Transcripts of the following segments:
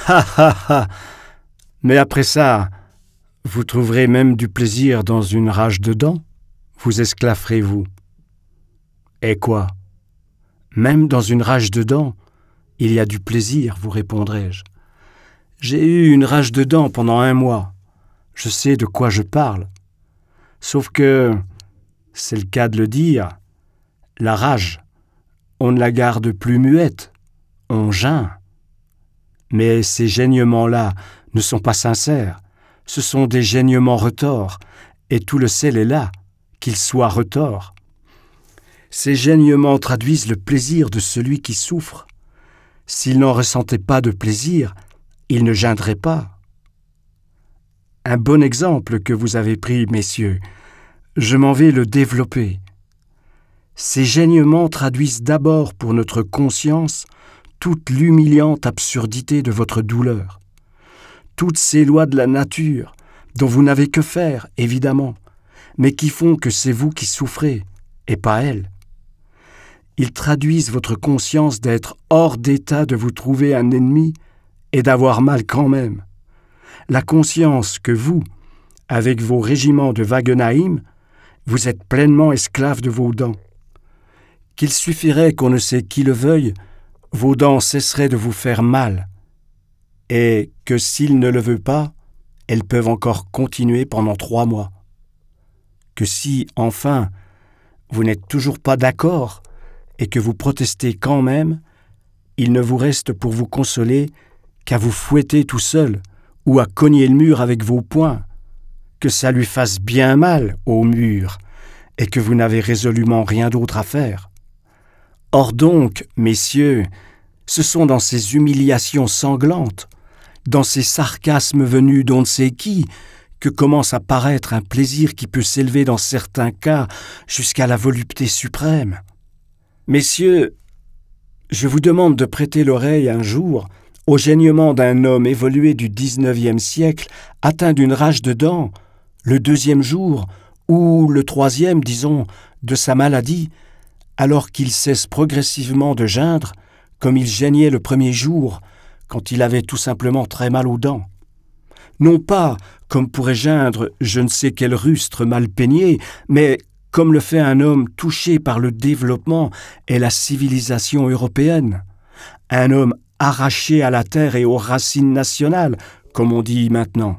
Ha ha ha! Mais après ça, vous trouverez même du plaisir dans une rage de dents? Vous esclafferez-vous. Et quoi? Même dans une rage de dents, il y a du plaisir, vous répondrai-je. J'ai eu une rage de dents pendant 1 mois. Je sais de quoi je parle. Sauf que, c'est le cas de le dire, la rage, on ne la garde plus muette, on geint. Mais ces geignements-là ne sont pas sincères, ce sont des geignements retors, et tout le sel est là, qu'ils soient retors. Ces geignements traduisent le plaisir de celui qui souffre. S'il n'en ressentait pas de plaisir, il ne geindrait pas. Un bon exemple que vous avez pris, messieurs, je m'en vais le développer. Ces geignements traduisent d'abord pour notre conscience toute l'humiliante absurdité de votre douleur, toutes ces lois de la nature, dont vous n'avez que faire, évidemment, mais qui font que c'est vous qui souffrez, et pas elle. Ils traduisent votre conscience d'être hors d'état de vous trouver un ennemi et d'avoir mal quand même. La conscience que vous, avec vos régiments de Wagenheim, vous êtes pleinement esclave de vos dents. Qu'il suffirait qu'on ne sait qui le veuille, vos dents cesseraient de vous faire mal, et que s'il ne le veut pas, elles peuvent encore continuer pendant 3 mois. Que si, enfin, vous n'êtes toujours pas d'accord et que vous protestez quand même, il ne vous reste pour vous consoler qu'à vous fouetter tout seul ou à cogner le mur avec vos poings, que ça lui fasse bien mal au mur et que vous n'avez résolument rien d'autre à faire. Or donc, messieurs, ce sont dans ces humiliations sanglantes, dans ces sarcasmes venus d'on ne sait qui, que commence à paraître un plaisir qui peut s'élever dans certains cas jusqu'à la volupté suprême. Messieurs, je vous demande de prêter l'oreille un jour au geignement d'un homme évolué du 19e siècle, atteint d'une rage de dents, le 2e jour, ou le 3e, disons, de sa maladie, alors qu'il cesse progressivement de geindre, comme il geignait le 1er jour, quand il avait tout simplement très mal aux dents. Non pas comme pourrait geindre je ne sais quel rustre mal peigné, mais comme le fait un homme touché par le développement et la civilisation européenne. Un homme arraché à la terre et aux racines nationales, comme on dit maintenant.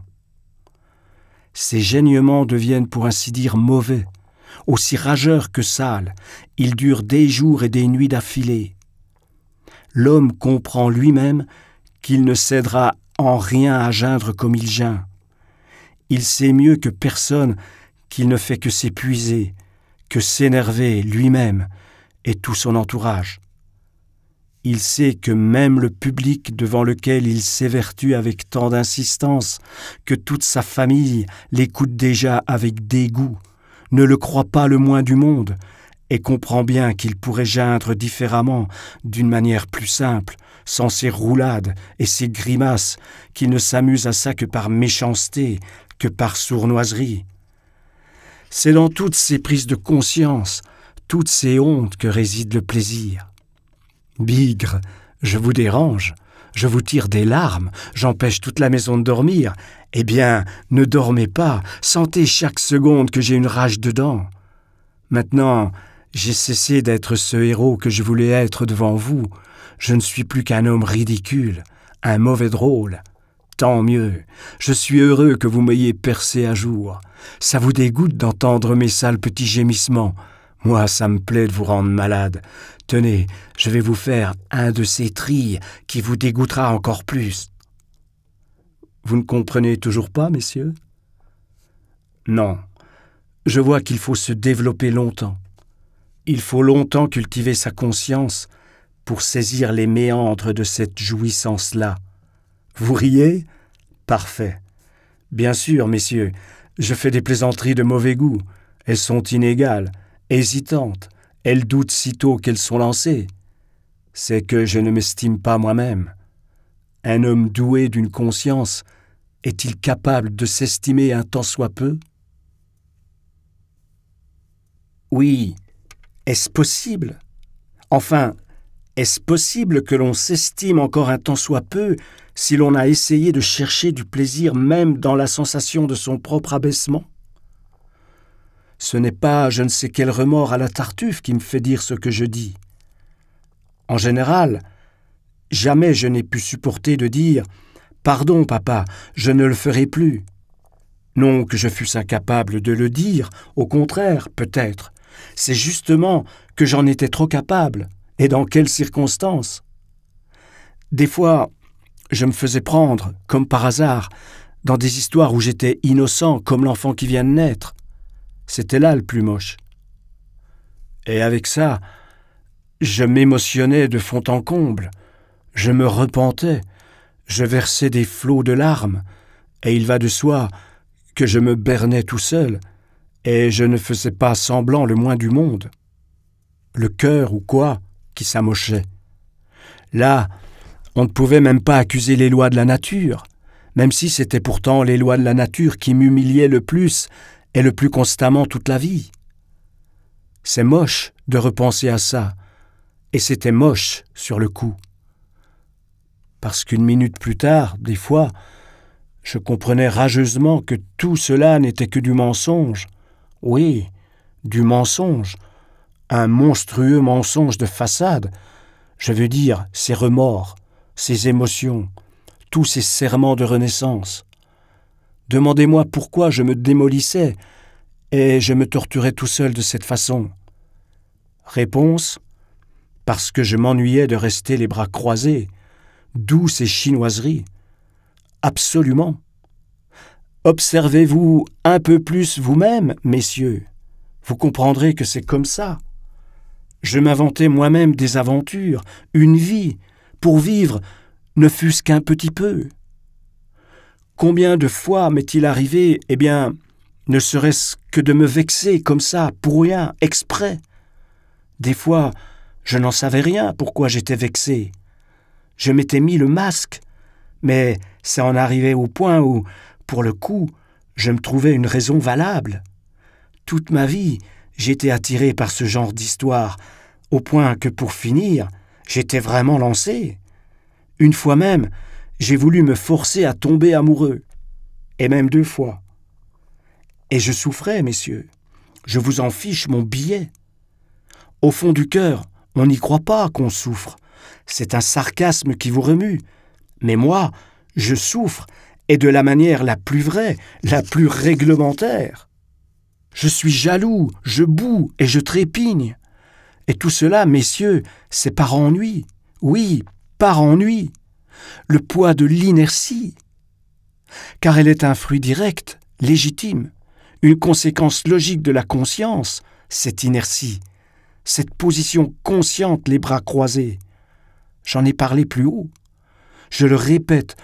Ces geignements deviennent pour ainsi dire mauvais, aussi rageurs que sales, ils durent des jours et des nuits d'affilée. L'homme comprend lui-même qu'il ne cédera en rien à geindre comme il geint. Il sait mieux que personne qu'il ne fait que s'épuiser, que s'énerver lui-même et tout son entourage. Il sait que même le public devant lequel il s'évertue avec tant d'insistance, que toute sa famille l'écoute déjà avec dégoût, ne le croit pas le moins du monde, et comprend bien qu'il pourrait geindre différemment, d'une manière plus simple, sans ces roulades et ces grimaces, qu'il ne s'amuse à ça que par méchanceté, que par sournoiserie. C'est dans toutes ces prises de conscience, toutes ces hontes que réside le plaisir. Bigre, je vous dérange, je vous tire des larmes, j'empêche toute la maison de dormir. Eh bien, ne dormez pas, sentez chaque seconde que j'ai une rage dedans. Maintenant, j'ai cessé d'être ce héros que je voulais être devant vous. Je ne suis plus qu'un homme ridicule, un mauvais drôle. Tant mieux, je suis heureux que vous m'ayez percé à jour. Ça vous dégoûte d'entendre mes sales petits gémissements. Moi, ça me plaît de vous rendre malade. Tenez, je vais vous faire un de ces trilles qui vous dégoûtera encore plus. Vous ne comprenez toujours pas, messieurs? Non, je vois qu'il faut se développer longtemps. Il faut longtemps cultiver sa conscience pour saisir les méandres de cette jouissance-là. Vous riez? Parfait. Bien sûr, messieurs, je fais des plaisanteries de mauvais goût. Elles sont inégales, hésitantes. Elles doutent sitôt qu'elles sont lancées. C'est que je ne m'estime pas moi-même. Un homme doué d'une conscience est-il capable de s'estimer un tant soit peu? Oui, est-ce possible? Enfin, Est-ce possible que l'on s'estime encore un tant soit peu si l'on a essayé de chercher du plaisir même dans la sensation de son propre abaissement ? Ce n'est pas je ne sais quel remords à la Tartuffe qui me fait dire ce que je dis. En général, jamais je n'ai pu supporter de dire « Pardon, papa, je ne le ferai plus ». Non que je fusse incapable de le dire, au contraire, peut-être. C'est justement que j'en étais trop capable, et dans quelles circonstances. Des fois, je me faisais prendre, comme par hasard, dans des histoires où j'étais innocent comme l'enfant qui vient de naître. C'était là le plus moche. Et avec ça, je m'émotionnais de fond en comble, je me repentais, je versais des flots de larmes, et il va de soi que je me bernais tout seul, et je ne faisais pas semblant le moins du monde. Le cœur ou quoi qui s'amochait. Là, on ne pouvait même pas accuser les lois de la nature, même si c'était pourtant les lois de la nature qui m'humiliaient le plus et le plus constamment toute la vie. C'est moche de repenser à ça, et c'était moche sur le coup. Parce qu'une minute plus tard, des fois, je comprenais rageusement que tout cela n'était que du mensonge. Oui, du mensonge. Un monstrueux mensonge de façade. Je veux dire, ces remords, ces émotions, tous ces serments de renaissance. Demandez-moi pourquoi je me démolissais et je me torturais tout seul de cette façon. Réponse : parce que je m'ennuyais de rester les bras croisés. D'où ces chinoiseries. Absolument. Observez-vous un peu plus vous-même, messieurs. Vous comprendrez que c'est comme ça. Je m'inventais moi-même des aventures, une vie, pour vivre, ne fût-ce qu'un petit peu. Combien de fois m'est-il arrivé, ne serait-ce que de me vexer comme ça, pour rien, exprès. Des fois, je n'en savais rien pourquoi j'étais vexé. Je m'étais mis le masque, mais ça en arrivait au point où, pour le coup, je me trouvais une raison valable. Toute ma vie, j'étais attiré par ce genre d'histoire, au point que, pour finir, j'étais vraiment lancé. Une fois même, j'ai voulu me forcer à tomber amoureux, et même 2 fois. Et je souffrais, messieurs. Je vous en fiche mon billet. Au fond du cœur, on n'y croit pas qu'on souffre. C'est un sarcasme qui vous remue. Mais moi, je souffre, et de la manière la plus vraie, la plus réglementaire. Je suis jaloux, je boue et je trépigne. Et tout cela, messieurs, c'est par ennui. Oui, par ennui. Le poids de l'inertie. Car elle est un fruit direct, légitime, une conséquence logique de la conscience, cette inertie, cette position consciente, les bras croisés. J'en ai parlé plus haut. Je le répète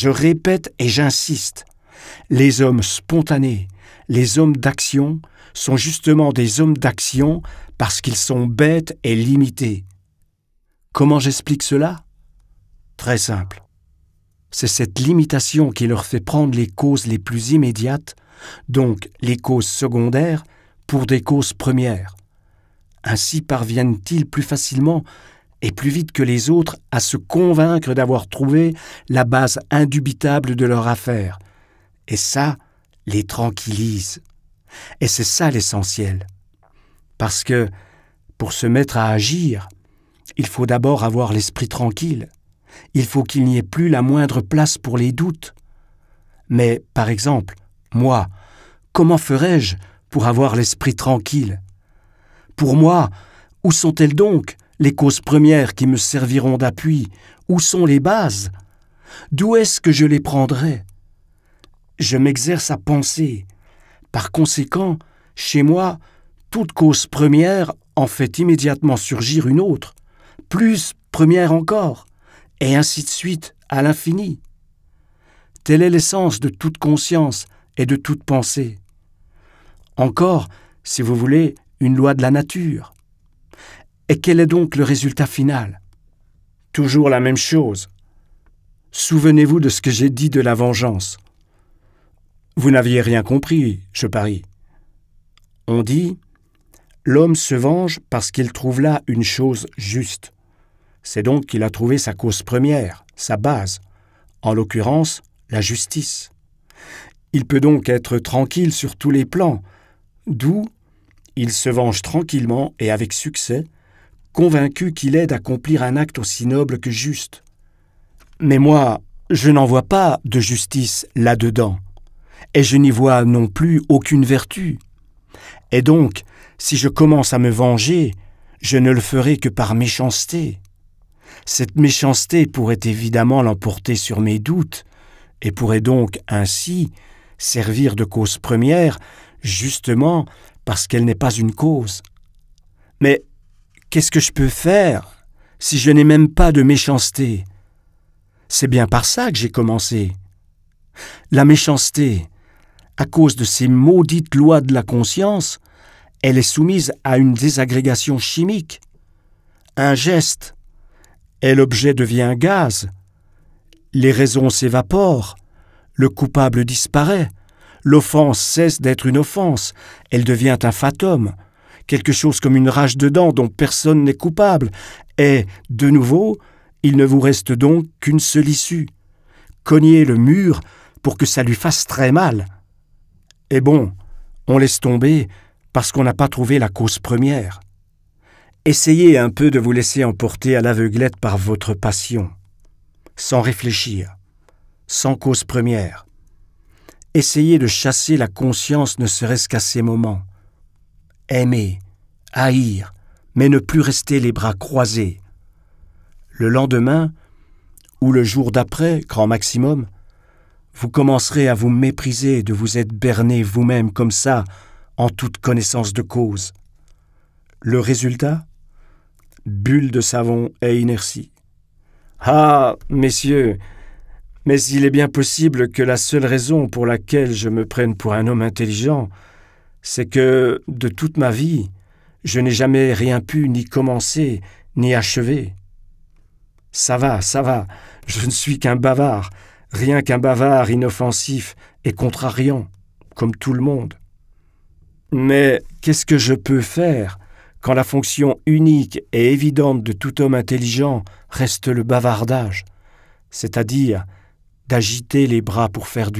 et j'insiste. Les hommes spontanés, les hommes d'action, sont justement des hommes d'action parce qu'ils sont bêtes et limités. Comment j'explique cela ? Très simple. C'est cette limitation qui leur fait prendre les causes les plus immédiates, donc les causes secondaires, pour des causes premières. Ainsi parviennent-ils plus facilement et plus vite que les autres à se convaincre d'avoir trouvé la base indubitable de leur affaire. Et ça les tranquillise. Et c'est ça l'essentiel. Parce que, pour se mettre à agir, il faut d'abord avoir l'esprit tranquille. Il faut qu'il n'y ait plus la moindre place pour les doutes. Mais, par exemple, moi, comment ferais-je pour avoir l'esprit tranquille ? Pour moi, où sont-elles donc, les causes premières qui me serviront d'appui ? Où sont les bases ? D'où est-ce que je les prendrai ? Je m'exerce à penser. Par conséquent, chez moi, toute cause première en fait immédiatement surgir une autre, plus première encore, et ainsi de suite à l'infini. Telle est l'essence de toute conscience et de toute pensée. Encore, si vous voulez, une loi de la nature. Et quel est donc le résultat final ? Toujours la même chose. Souvenez-vous de ce que j'ai dit de la vengeance. Vous n'aviez rien compris, je parie. On dit « L'homme se venge parce qu'il trouve là une chose juste ». C'est donc qu'il a trouvé sa cause première, sa base, en l'occurrence la justice. Il peut donc être tranquille sur tous les plans, d'où il se venge tranquillement et avec succès, convaincu qu'il est d'accomplir un acte aussi noble que juste. Mais moi, je n'en vois pas de justice là-dedans, et je n'y vois non plus aucune vertu. Et donc, si je commence à me venger, je ne le ferai que par méchanceté. Cette méchanceté pourrait évidemment l'emporter sur mes doutes, et pourrait donc ainsi servir de cause première, justement parce qu'elle n'est pas une cause. Mais qu'est-ce que je peux faire si je n'ai même pas de méchanceté ? C'est bien par ça que j'ai commencé. La méchanceté, à cause de ces maudites lois de la conscience, elle est soumise à une désagrégation chimique. Un geste, et l'objet devient gaz. Les raisons s'évaporent, le coupable disparaît, l'offense cesse d'être une offense, elle devient un fatum, quelque chose comme une rage de dents dont personne n'est coupable, et, de nouveau, il ne vous reste donc qu'une seule issue, cogner le mur pour que ça lui fasse très mal. Et bon, on laisse tomber parce qu'on n'a pas trouvé la cause première. Essayez un peu de vous laisser emporter à l'aveuglette par votre passion, sans réfléchir, sans cause première. Essayez de chasser la conscience ne serait-ce qu'à ces moments. Aimer, haïr, mais ne plus rester les bras croisés. Le lendemain, ou le jour d'après, grand maximum, vous commencerez à vous mépriser de vous être berné vous-même comme ça, en toute connaissance de cause. Le résultat ? Bulle de savon et inertie. Ah, messieurs, mais il est bien possible que la seule raison pour laquelle je me prenne pour un homme intelligent, c'est que, de toute ma vie, je n'ai jamais rien pu ni commencer, ni achever. Ça va, je ne suis qu'un bavard, rien qu'un bavard inoffensif et contrariant, comme tout le monde. Mais qu'est-ce que je peux faire quand la fonction unique et évidente de tout homme intelligent reste le bavardage, c'est-à-dire d'agiter les bras pour faire du vent ?